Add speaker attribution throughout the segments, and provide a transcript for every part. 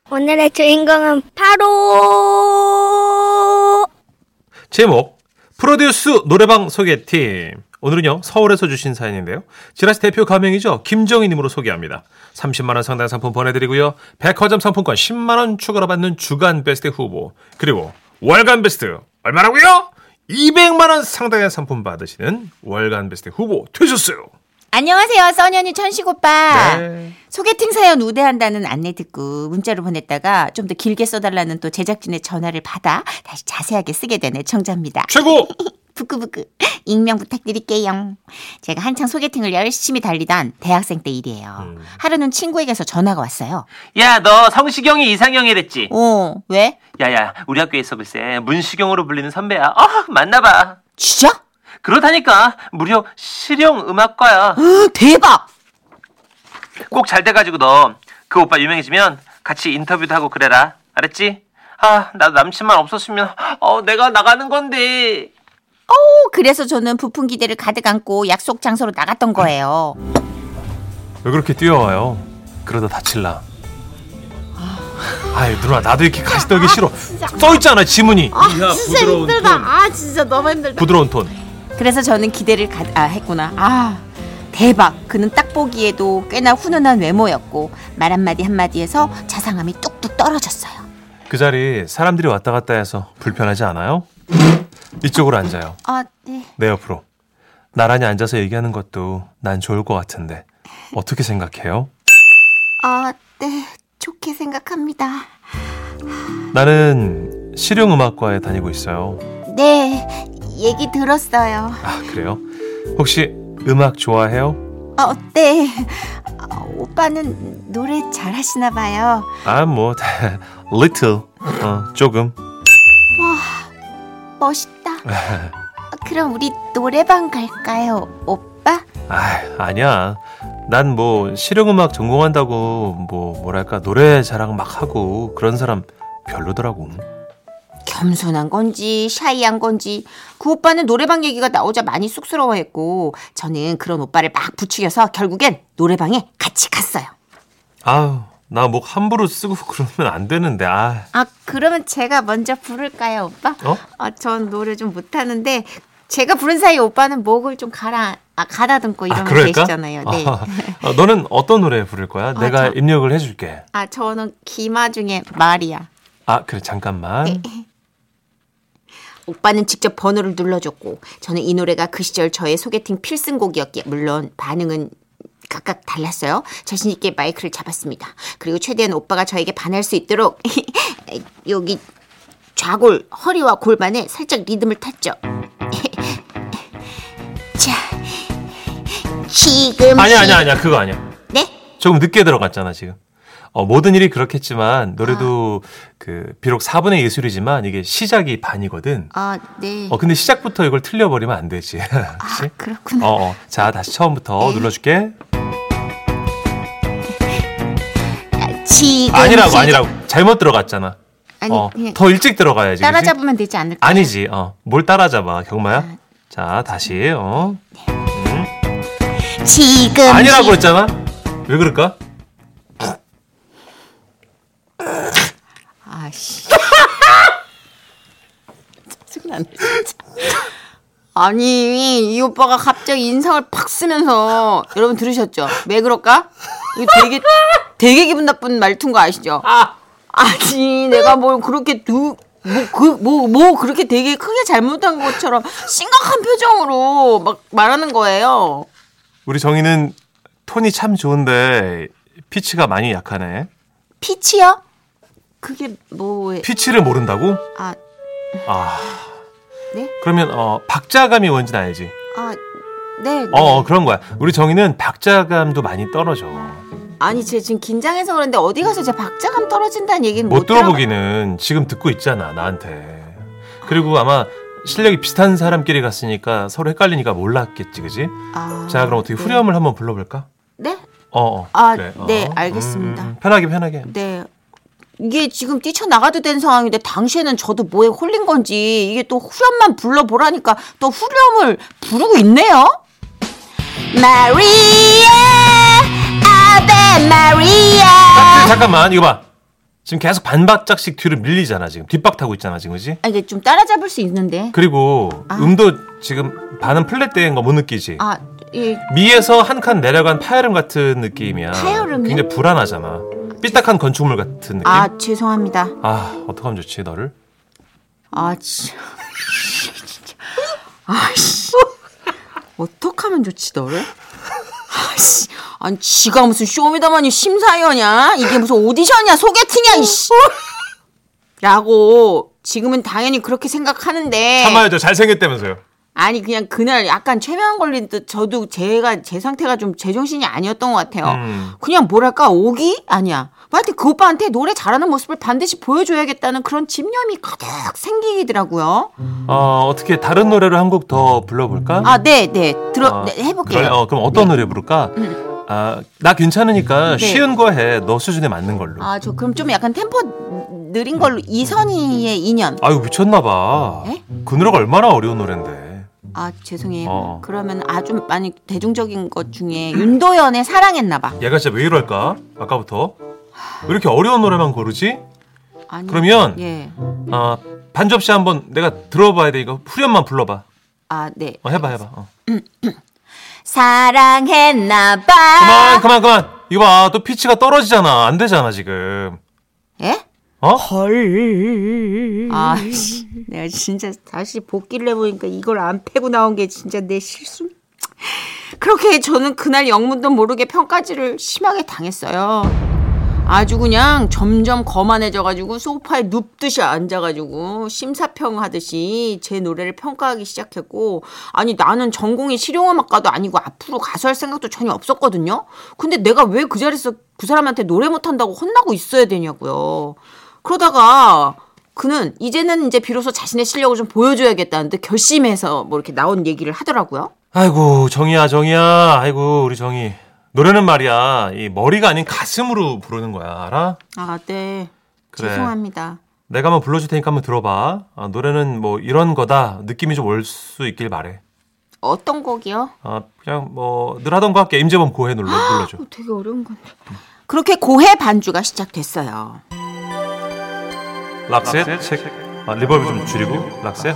Speaker 1: 오늘의 주인공은 바로
Speaker 2: 제목 프로듀스 노래방 소개팅. 오늘은요 서울에서 주신 사연인데요. 지라시 대표 가명이죠. 김정희님으로 소개합니다. 30만 원 상당 상품 보내드리고요. 백화점 상품권 10만 원 추가로 받는 주간 베스트 후보 그리고 월간 베스트 얼마라고요? 200만 원 상당의 상품 받으시는 월간 베스트 후보 되셨어요.
Speaker 3: 안녕하세요. 써니언니 천식 오빠.
Speaker 2: 네.
Speaker 3: 소개팅 사연 우대한다는 안내 듣고 문자로 보냈다가 좀 더 길게 써달라는 또 제작진의 전화를 받아 다시 자세하게 쓰게 된 애청자입니다.
Speaker 2: 최고!
Speaker 3: 부끄부끄 익명 부탁드릴게요. 제가 한창 소개팅을 열심히 달리던 대학생 때 일이에요. 하루는 친구에게서 전화가 왔어요.
Speaker 4: 야, 너 성시경이 이상형이랬지?
Speaker 3: 왜?
Speaker 4: 야야, 우리 학교에서 글쎄 문시경으로 불리는 선배야. 만나봐.
Speaker 3: 진짜?
Speaker 4: 그렇다니까. 무려 실용음악과야.
Speaker 3: 대박!
Speaker 4: 꼭 잘 돼가지고 너 그 오빠 유명해지면 같이 인터뷰도 하고 그래라. 알았지? 나도 남친만 없었으면 내가 나가는 건데.
Speaker 3: 그래서 저는 부푼 기대를 가득 안고 약속 장소로 나갔던 거예요.
Speaker 2: 왜 그렇게 뛰어와요? 그러다 다칠라. 아유 누나 나도 이렇게 가시 떨기 싫어. 써있잖아 지문이.
Speaker 3: 진짜 힘들다. 진짜 너무 힘들다.
Speaker 2: 부드러운 톤.
Speaker 3: 그래서 저는 기대를 했구나. 대박. 그는 딱 보기에도 꽤나 훈훈한 외모였고 말 한마디에서 자상함이 뚝뚝 떨어졌어요.
Speaker 2: 그 자리 사람들이 왔다 갔다 해서 불편하지 않아요? 이쪽으로 앉아요.
Speaker 3: 네.
Speaker 2: 내 옆으로. 나란히 앉아서 얘기하는 것도 난 좋을 것 같은데 어떻게 생각해요?
Speaker 3: 네. 좋게 생각합니다.
Speaker 2: 나는 실용음악과에 다니고 있어요.
Speaker 3: 네. 얘기 들었어요.
Speaker 2: 그래요? 혹시 음악 좋아해요?
Speaker 3: 네. 오빠는 노래 잘하시나 봐요.
Speaker 2: 뭐 little 조금.
Speaker 3: 와, 멋있다. 그럼 우리 노래방 갈까요, 오빠?
Speaker 2: 아니야. 난 뭐 실용음악 전공한다고 뭐랄까 노래 자랑 막 하고 그런 사람 별로더라고.
Speaker 3: 겸손한 건지 샤이한 건지 그 오빠는 노래방 얘기가 나오자 많이 쑥스러워했고 저는 그런 오빠를 막 부추겨서 결국엔 노래방에 같이 갔어요.
Speaker 2: 나 목 함부로 쓰고 그러면 안 되는데.
Speaker 3: 그러면 제가 먼저 부를까요, 오빠? 전 노래 좀 못하는데 제가 부른 사이에 오빠는 목을 좀 가다듬고 이러면 되시잖아요. 네.
Speaker 2: 너는 어떤 노래 부를 거야? 내가 입력을 해줄게.
Speaker 3: 저는 김아중의 말이야.
Speaker 2: 그래 잠깐만.
Speaker 3: 네. 오빠는 직접 번호를 눌러줬고 저는 이 노래가 그 시절 저의 소개팅 필승곡이었기에 물론 반응은 각각 달랐어요. 자신 있게 마이크를 잡았습니다. 그리고 최대한 오빠가 저에게 반할 수 있도록 여기 좌골, 허리와 골반에 살짝 리듬을 탔죠. 자, 지금
Speaker 2: 아니야 그거 아니야.
Speaker 3: 네?
Speaker 2: 조금 늦게 들어갔잖아 지금. 모든 일이 그렇겠지만 노래도 비록 4분의 예술이지만 이게 시작이 반이거든.
Speaker 3: 네.
Speaker 2: 근데 시작부터 이걸 틀려버리면 안 되지. 그치?
Speaker 3: 그렇구나.
Speaker 2: 자 다시 처음부터 눌러줄게.
Speaker 3: 지금
Speaker 2: 아니라고 잘못 들어갔잖아.
Speaker 3: 그냥
Speaker 2: 더 일찍 들어가야지.
Speaker 3: 따라잡으면 되지 않을까?
Speaker 2: 아니지. 뭘 따라잡아 경마야. 자 다시
Speaker 3: 지금
Speaker 2: 아니라고 했잖아. 왜 그럴까?
Speaker 3: 짜증나네 진짜. 아니 이 오빠가 갑자기 인상을 팍 쓰면서 여러분 들으셨죠? 왜 그럴까? 이거 되게 기분 나쁜 말투인 거 아시죠? 아니 내가 뭘 그렇게 그렇게 되게 크게 잘못한 것처럼 심각한 표정으로 막 말하는 거예요.
Speaker 2: 우리 정희는 톤이 참 좋은데 피치가 많이 약하네.
Speaker 3: 피치요? 그게 뭐예요?
Speaker 2: 피치를 모른다고?
Speaker 3: 네?
Speaker 2: 그러면 박자감이 뭔지는 알지?
Speaker 3: 네.
Speaker 2: 그런 거야. 우리 정희는 박자감도 많이 떨어져.
Speaker 3: 아니 쟤 지금 긴장해서 그런데 어디 가서 제 박자감 떨어진다는 얘기는
Speaker 2: 못 들어보기는 지금 듣고 있잖아 나한테. 그리고 아마 실력이 비슷한 사람끼리 갔으니까 서로 헷갈리니까 몰랐겠지, 그지? 자 그럼 어떻게 후렴을 한번 불러볼까?
Speaker 3: 네?
Speaker 2: 그래.
Speaker 3: 네 알겠습니다.
Speaker 2: 편하게.
Speaker 3: 네. 이게 지금 뛰쳐나가도 되는 상황인데 당시에는 저도 뭐에 홀린 건지 이게 또 후렴만 불러보라니까 또 후렴을 부르고 있네요. 마리아 아베 마리아.
Speaker 2: 잠깐만 이거 봐. 지금 계속 반박짝씩 뒤로 밀리잖아. 지금 뒷박 타고 있잖아. 지금 그지?
Speaker 3: 아, 이게 좀 따라잡을 수 있는데.
Speaker 2: 그리고 음도 지금 반은 플랫된 거 못 느끼지?
Speaker 3: 아, 예.
Speaker 2: 미에서 한 칸 내려간 파열음 같은 느낌이야.
Speaker 3: 파열음이요?
Speaker 2: 굉장히 불안하잖아. 삐딱한 건축물 같은 느낌?
Speaker 3: 아, 죄송합니다.
Speaker 2: 아, 어떡하면 좋지, 너를?
Speaker 3: 아, 진짜. 아씨. 어떡하면 좋지, 너를? 아씨. 아니, 지가 무슨 쇼미더머니 심사위원이야? 이게 무슨 오디션이야? 소개팅이야, 이씨. 라고, 지금은 당연히 그렇게 생각하는데.
Speaker 2: 참아야죠. 잘생겼다면서요.
Speaker 3: 아니, 그냥 그날 약간 최면 걸린 듯 저도 제 상태가 좀 제정신이 아니었던 것 같아요. 그냥 뭐랄까, 오기? 아니야. 하여튼 그 오빠한테 노래 잘하는 모습을 반드시 보여줘야겠다는 그런 집념이 가득 생기더라고요.
Speaker 2: 어떻게 다른 노래를 한 곡 더 불러볼까?
Speaker 3: 아, 네. 해볼게요.
Speaker 2: 그래, 그럼 어떤 노래 부를까? 나 괜찮으니까
Speaker 3: 네.
Speaker 2: 쉬운 거 해. 너 수준에 맞는 걸로.
Speaker 3: 아, 저 그럼 좀 약간 템포 느린 걸로 이선희의 인연.
Speaker 2: 아유, 미쳤나봐.
Speaker 3: 에?
Speaker 2: 그 노래가 얼마나 어려운 노래인데.
Speaker 3: 아, 죄송해요.
Speaker 2: 어.
Speaker 3: 그러면 아주 많이 대중적인 것 중에 윤도현의 사랑했나봐.
Speaker 2: 얘가 진짜 왜 이럴까? 아까부터. 왜 이렇게 어려운 노래만 고르지?
Speaker 3: 아니,
Speaker 2: 그러면
Speaker 3: 예.
Speaker 2: 반접시 한번 내가 들어봐야 돼. 이거 후렴만 불러봐.
Speaker 3: 아, 네.
Speaker 2: 해봐.
Speaker 3: 사랑했나봐.
Speaker 2: 그만. 이거 봐. 또 피치가 떨어지잖아. 안 되잖아, 지금.
Speaker 3: 예?
Speaker 2: 어?
Speaker 3: 아, 씨, 내가 진짜 다시 복귀를 해보니까 이걸 안 패고 나온 게 진짜 내 실수. 그렇게 저는 그날 영문도 모르게 평가지를 심하게 당했어요. 아주 그냥 점점 거만해져가지고 소파에 눕듯이 앉아가지고 심사평 하듯이 제 노래를 평가하기 시작했고, 아니 나는 전공이 실용음악가도 아니고 앞으로 가수 할 생각도 전혀 없었거든요. 근데 내가 왜 그 자리에서 그 사람한테 노래 못한다고 혼나고 있어야 되냐고요. 그러다가 그는 이제는 이제 비로소 자신의 실력을 좀 보여줘야겠다는 듯 결심해서 뭐 이렇게 나온 얘기를 하더라고요.
Speaker 2: 아이고, 정이야. 아이고, 우리 정이. 노래는 말이야, 이 머리가 아닌 가슴으로 부르는 거야. 알아?
Speaker 3: 아, 네.
Speaker 2: 그래.
Speaker 3: 죄송합니다.
Speaker 2: 내가 한번 불러줄 테니까 한번 들어봐. 노래는 뭐 이런 거다. 느낌이 좀 올 수 있길 바래.
Speaker 3: 어떤 곡이요?
Speaker 2: 그냥 뭐 늘 하던 거 할게. 임재범 고해 눌러줘.
Speaker 3: 되게 어려운 건데. 그렇게 고해 반주가 시작됐어요.
Speaker 2: 락셋 책. 리버브 좀 줄이고 락셋.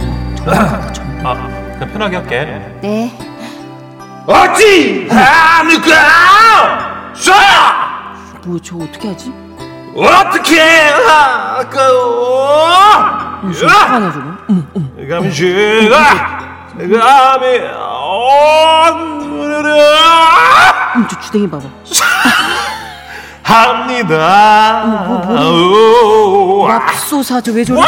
Speaker 2: 그냥 편하게 할게.
Speaker 3: 네.
Speaker 4: 어찌 합니까?
Speaker 3: 뭐 저 어떻게 하지?
Speaker 4: 어떻게 할까요?
Speaker 3: 어떡하냐 저거? 저 주댕이 봐봐.
Speaker 2: 합니다.
Speaker 3: 맙소사 저 왜 저래?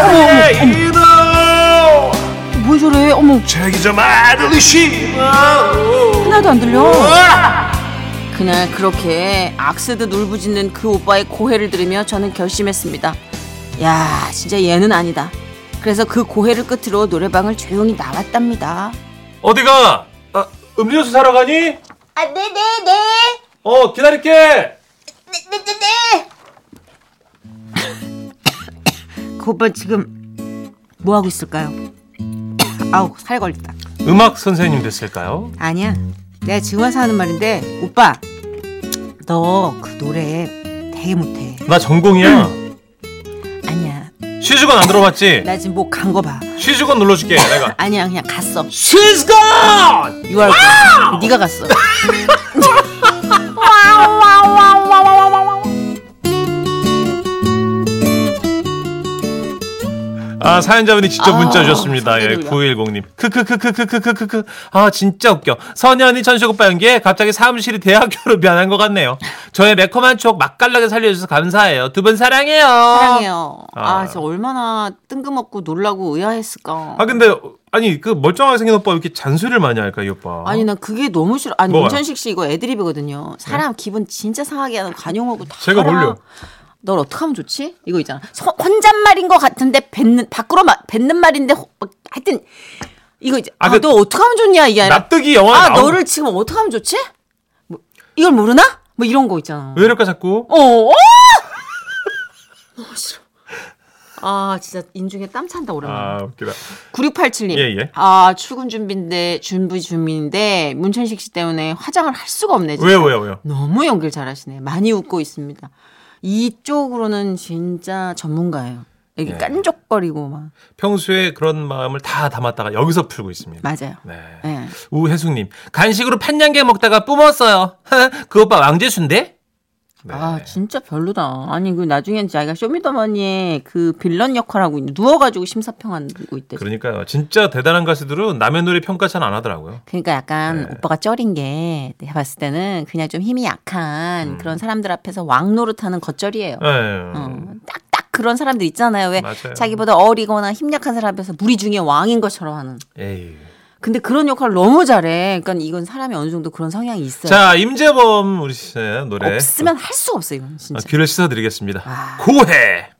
Speaker 3: 왜 저래? 어머
Speaker 2: 책이 좀 아들리시.
Speaker 3: 하나도 안 들려. 그날 그렇게 악쓰듯 울부짖는 그 오빠의 고해를 들으며 저는 결심했습니다. 야, 진짜 얘는 아니다. 그래서 그 고해를 끝으로 노래방을 조용히 나왔답니다.
Speaker 2: 어디가? 음료수 사러 가니?
Speaker 3: 아, 네네네.
Speaker 2: 기다릴게.
Speaker 3: 네네네. 그 오빠 지금 뭐 하고 있을까요? 아우, 살 걸렸다.
Speaker 2: 음악 선생님 됐을까요?
Speaker 3: 아니야. 내가 지금 와서 하는 말인데, 오빠, 너 그 노래 되게 못해.
Speaker 2: 나 전공이야.
Speaker 3: 아니야.
Speaker 2: 쉬즈건 안 들어봤지?
Speaker 3: 나 지금 뭐 간 거 봐.
Speaker 2: 쉬즈건 눌러줄게 내가.
Speaker 3: 아니야, 그냥 갔어.
Speaker 2: She's gone.
Speaker 3: 유알 네가 갔어.
Speaker 2: 사연자분이 직접 문자 주셨습니다.
Speaker 3: 소리
Speaker 2: 예,
Speaker 3: 들려.
Speaker 2: 910님. 크크크크크크크크. 진짜 웃겨. 선희 언니 천식 오빠 연기에 갑자기 사무실이 대학교로 변한 것 같네요. 저의 매콤한 추억 맛깔나게 살려주셔서 감사해요. 두 분 사랑해요.
Speaker 3: 사랑해요. 진짜 얼마나 뜬금없고 놀라고 의아했을까.
Speaker 2: 근데 아니 그 멀쩡하게 생긴 오빠 왜 이렇게 잔소리를 많이 할까 이 오빠?
Speaker 3: 아니 나 그게 너무 싫어. 아니
Speaker 2: 뭐가요?
Speaker 3: 문천식 씨 이거 애드립이거든요. 사람 기분 진짜 상하게 하는 관용하고 다.
Speaker 2: 제가
Speaker 3: 알아.
Speaker 2: 뭘요?
Speaker 3: 널 어떡하면 좋지? 이거 있잖아. 혼잣말인 것 같은데 밖으로 뱉는 말인데 하여튼 이거 이제 너 어떡하면 좋냐 이게 아니라
Speaker 2: 납득이 영화 나오.
Speaker 3: 너를 지금 어떡하면 좋지? 뭐, 이걸 모르나? 뭐 이런 거 있잖아.
Speaker 2: 왜 이럴까 자꾸?
Speaker 3: 싫어. 진짜 인중에 땀 찬다 오랜만에.
Speaker 2: 웃기다.
Speaker 3: 9687님.
Speaker 2: 예.
Speaker 3: 출근 준비 중인데 문천식 씨 때문에 화장을 할 수가 없네. 진짜.
Speaker 2: 왜요?
Speaker 3: 너무 연기를 잘하시네. 많이 웃고 있습니다. 이쪽으로는 진짜 전문가예요. 여기 깐족거리고 막.
Speaker 2: 평소에 그런 마음을 다 담았다가 여기서 풀고 있습니다.
Speaker 3: 맞아요.
Speaker 2: 네.
Speaker 3: 네.
Speaker 2: 우혜숙님, 간식으로 판양개 먹다가 뿜었어요. 그 오빠 왕재수인데? 네.
Speaker 3: 아 진짜 별로다. 아니 그 나중엔 자기가 쇼미더머니에 그 빌런 역할하고 있는 누워가지고 심사평하고 있대.
Speaker 2: 그러니까요. 진짜 대단한 가수들은 남의 노래 평가 잘 안 하더라고요.
Speaker 3: 그러니까 약간
Speaker 2: 네.
Speaker 3: 오빠가 쩔인 게 내가 봤을 때는 그냥 좀 힘이 약한 그런 사람들 앞에서 왕 노릇하는 겉절이에요.
Speaker 2: 네.
Speaker 3: 딱딱 그런 사람들 있잖아요. 왜
Speaker 2: 맞아요.
Speaker 3: 자기보다 어리거나 힘 약한 사람 앞에서 무리 중에 왕인 것처럼 하는.
Speaker 2: 에이.
Speaker 3: 근데 그런 역할을 너무 잘해. 그러니까 이건 사람이 어느 정도 그런 성향이 있어요.
Speaker 2: 자, 임재범 우리 씨 노래.
Speaker 3: 없으면 할 수가 없어 이건 진짜.
Speaker 2: 귀를 씻어드리겠습니다.
Speaker 3: 아.
Speaker 2: 고해.